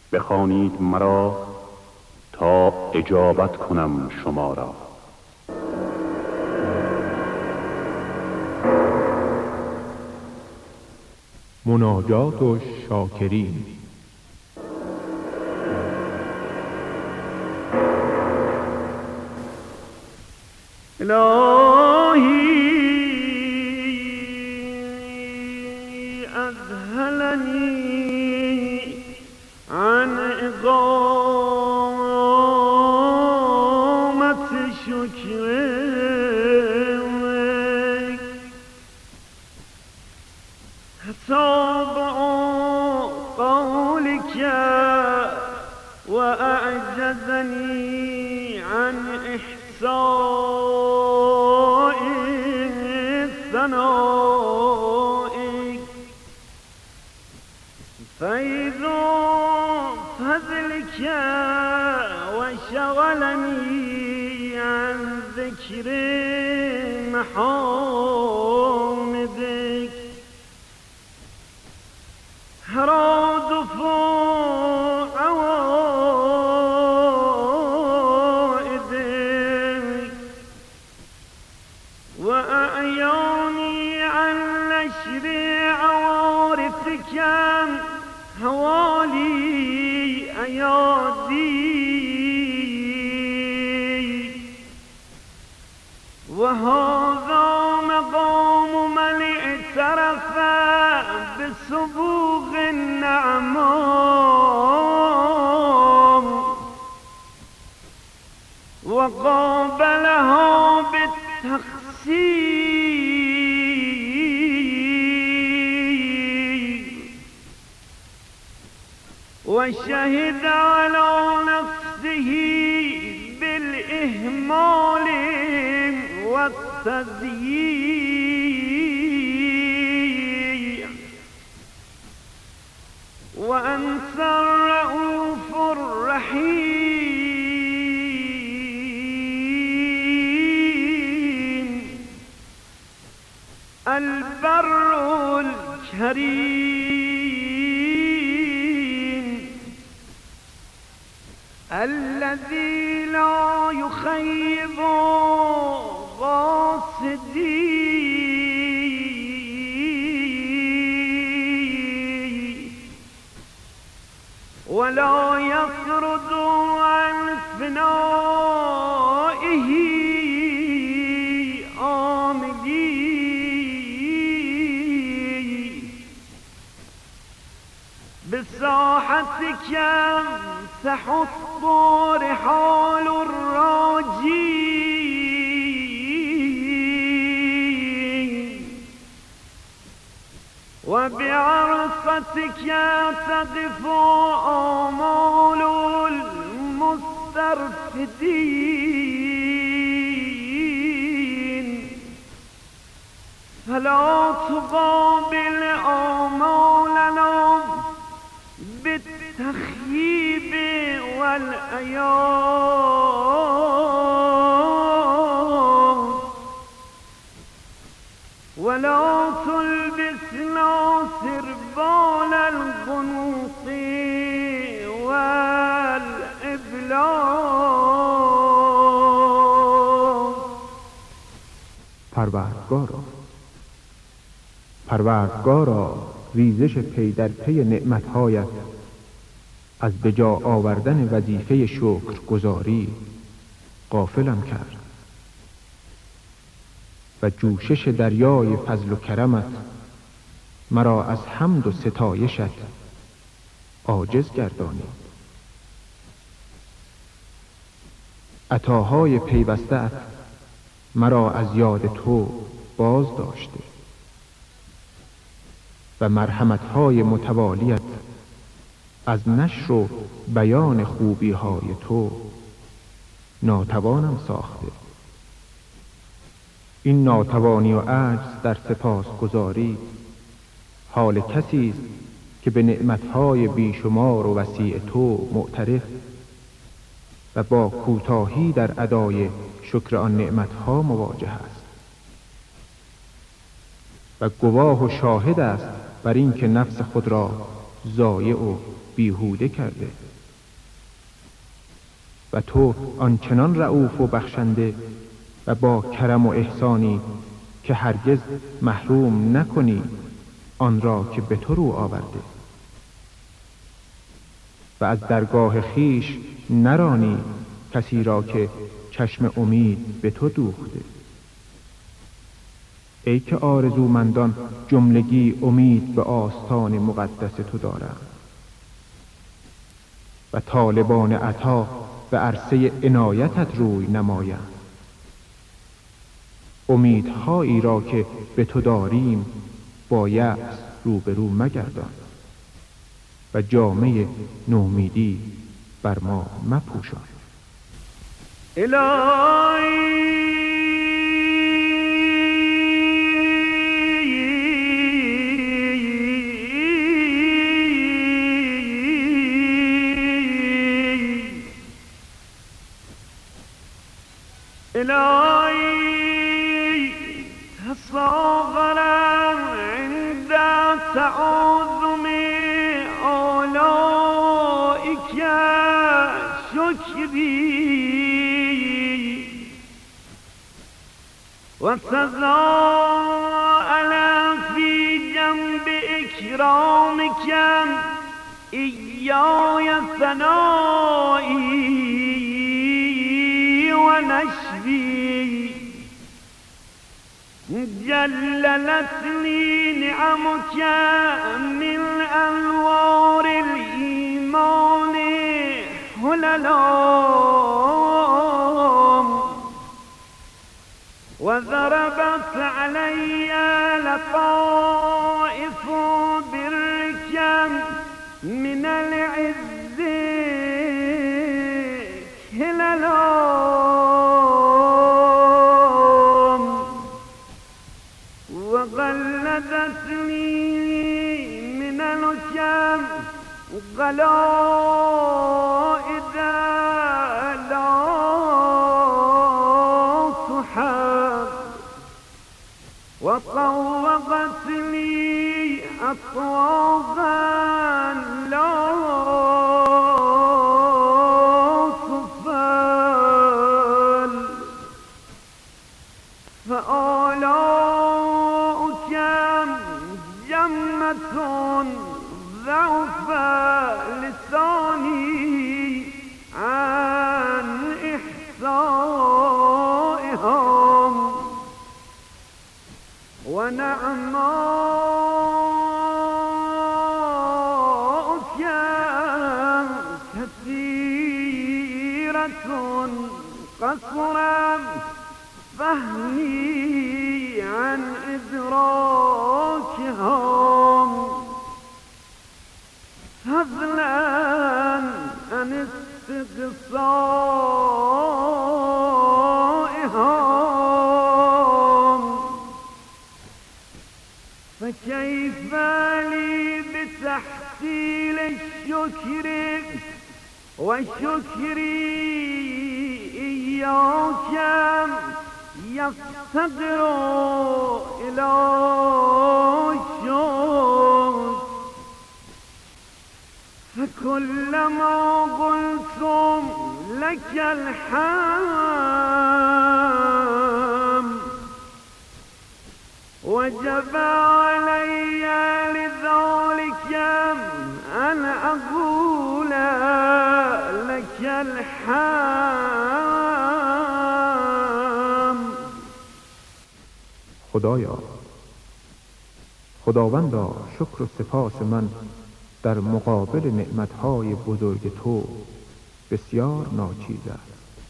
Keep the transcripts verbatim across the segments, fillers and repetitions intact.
بخوانید مرا تا اجابت کنم شما را. مناجات و شاکرین. الهی اذهلنی عن اقامت شکرک حتی قولك وأعجزني عن إحصاء ثنائك فيض فضلك وشغلني عن ذكر محامدك هراد فوق عوائدك وأعياني عن نشر عوارفك هوالي أيادي وهذا مقام من اعترف بسبوغ النعماء وقابلها بالتخسير وشهد على نفسه بالإهمال والتضييع وأنت الرؤوف الرحيم البر الكريم الذي لا يخيب قاصدي ولا يطرد عن فنائه آمدي بساحتك تحط رحال الراجين وبعرفتك تقف آمال المسترفدين فلا تقابل آمالنا بالتخييب والأيام ولا تلبسنا سربال القنوط والإبلاغ. پروردگارا پروردگارا ریزش پی در پی نعمتهایت از به جا آوردن وظیفه شکرگزاری غافلم کرد و جوشش دریای فضل و کرمت مرا از حمد و ستایشت عاجز گردانید. عطاهای پیوسته‌ات مرا از یاد تو باز داشته و مرحمتهای متوالیت از نشر و بیان خوبیهای تو ناتوانم ساخته. این ناتوانی و عجز در سپاسگزاری حال کسی است که به نعمتهای بیشمار و وسیع تو معترف و با کوتاهی در ادای شکر آن نعمتها مواجه است و گواه و شاهد است بر این که نفس خود را ضایع و بیهوده کرده. و تو آنچنان رئوف و بخشنده و با کرم و احسانی که هرگز محروم نکنی آن را که به تو رو آورده و از درگاه خیش نرانی کسی را که چشم امید به تو دوخته. ای که آرزومندان جملگی امید به آستان مقدس تو دارند و طالبان عطا به عرصه عنایتت روی نمایند. امیدهایی را که به تو داریم با یأس روبرو مگردان و جامه نومیدی بر ما مپوشان. الهی إلهي تصاغرا عند تعظم آلائك شكري وتزاءل في جنب إكرامك إياي ثنائي ونشري جللتني نعمك من أنوار الإيمان هللا وضربت علي لطائف برك من العز هللا وغلدتني من الكم غلائد لا تحب وطوقتني أطواقا لا تفل فآلاؤك جمة ضعف لساني عن إحصائهم ونعماؤك كثيرة قصرا فهمي عن إدراكهم فضلا عن استقصائهم فكيف لي بتحصيل الشكر وشكري إياك يفتقر إلى الشكر فكلما قلتم لك الحمد وجب علي لذلك أن أقول لك الحمد. خدایا، خداوندا، شکر و سپاس من در مقابل نعمتهای بزرگ تو بسیار ناچیز است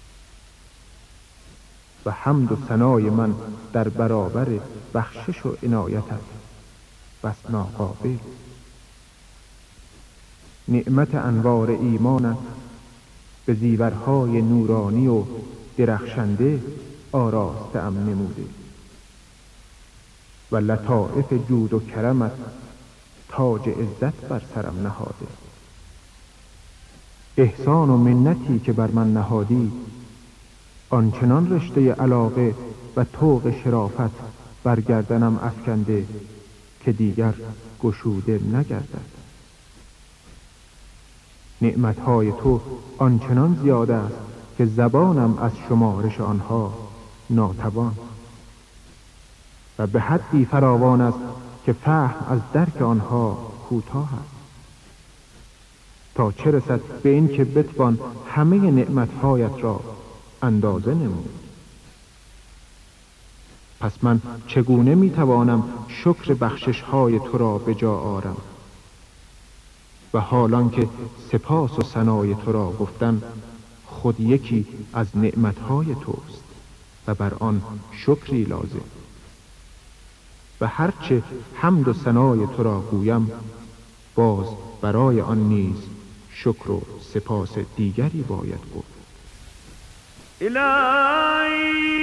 و حمد و ثنای من در برابر بخشش و عنایتت بس ناقابل. نعمت انوار ایمانت به زیورهای نورانی و درخشنده آراسته ام نموده و لطائف جود و کرمت تاج عزت بر سرم نهاده. احسان و منتی که بر من نهادی آنچنان رشته علاقه و طوق شرافت بر گردنم افکنده که دیگر گشوده نگردد. نعمتهای تو آنچنان زیاد است که زبانم از شمارش آنها ناتوان و به حدی فراوان است که فهم از درک آنها کوتاه است. تا چه رسد به این که بتوان همه نعمتهایت را اندازه نمود. پس من چگونه میتوانم شکر بخشش‌های تو را به جا آرم و حالان که سپاس و ثنای تو را گفتن خود یکی از نعمتهای توست و بر آن شکری لازم و هرچه حمد و ثنای تو را گویم باز برای آن نیز شکر و سپاس دیگری باید گفت. الهی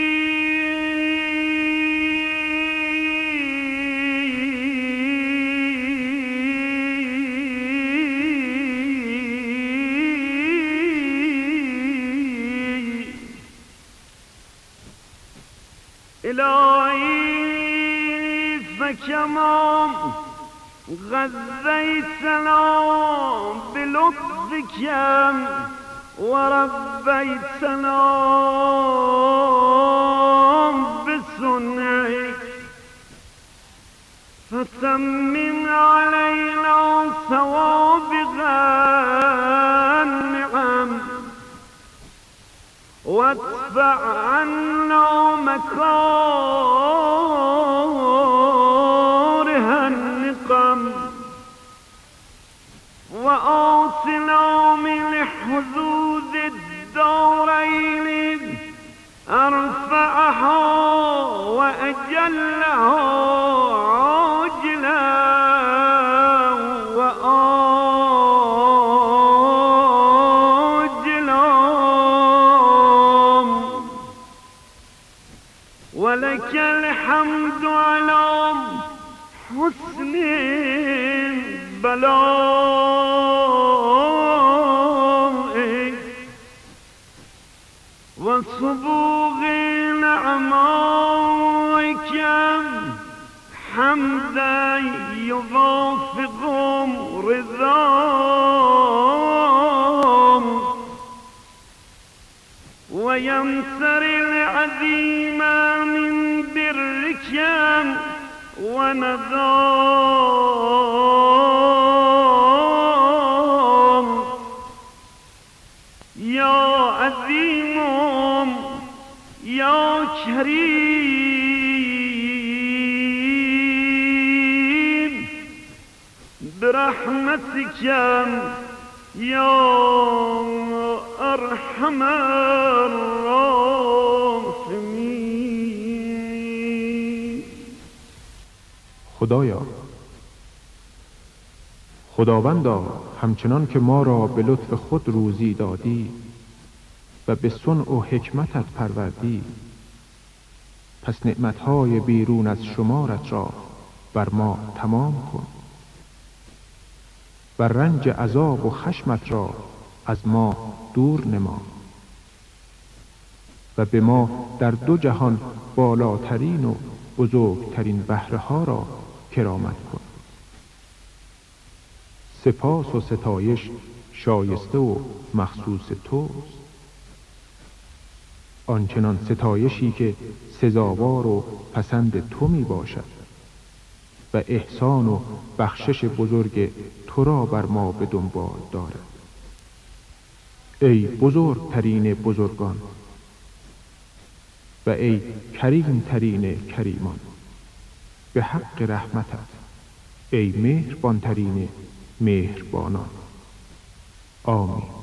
الهی فکما غذیتنا بلطفک و ربیتنا بسنعک فتمم علینا سوابق النعم وادفع عنا مكاره النقم وآتنا من حظوظ الدارين أرفعها وأجلها عاجلا ولك الحمد على حسن بلائك وصبوغ نعمائك حمدا يوافق رضاك ويمسر العظيم من برك ونظام يا عظيم يا كريم برحمتك يا ارحم الراحمین. خدایا، خداوندا، همچنان که ما را به لطف خود روزی دادی و به صنع و حکمتت پروردی، پس نعمتهای بیرون از شمارت را بر ما تمام کن و رنج عذاب و خشمت را از ما دور نما و به ما در دو جهان بالاترین و بزرگترین بهره‌ها را کرامت کن. سپاس و ستایش شایسته و مخصوص توست، آنچنان ستایشی که سزاوار و پسند تو می باشد و احسان و بخشش بزرگ تو را بر ما به دنبال دارد. ای بزرگترین بزرگان و ای کریم ترین کریمان، به حق رحمتت ای مهربانترین مهربانان. آمین.